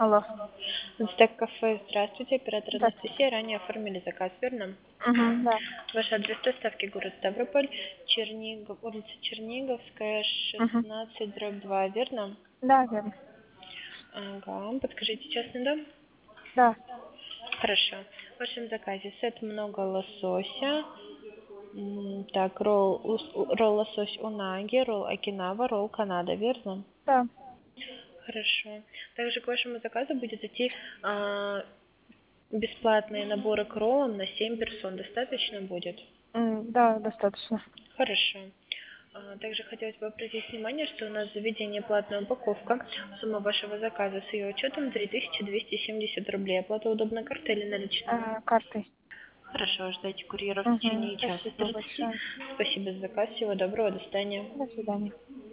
Алло. Стек кафе, здравствуйте, оператор Да. Анастасия, ранее оформили заказ, верно? Мгм, да. Ваш адрес доставки город Ставрополь, улица Черниговская, Мгм. 16/2, верно? Да, верно. Ага, подскажите частный дом? Да. Хорошо. В вашем заказе сет много лосося, так, ролл лосось унаги, ролл окинава, ролл Канада, верно? Да. Хорошо. Также к вашему заказу будет идти бесплатные наборы к роллам на 7 персон. Достаточно будет? Да, достаточно. Хорошо. Также хотелось бы обратить внимание, что у нас в заведении платная упаковка. Сумма вашего заказа с ее учетом 3270 рублей. Оплата удобной картой или наличными? Картой. Хорошо, ждайте курьера в Мгм. течение часа Спасибо 30. большое. Спасибо за заказ. Всего доброго. До свидания. До свидания.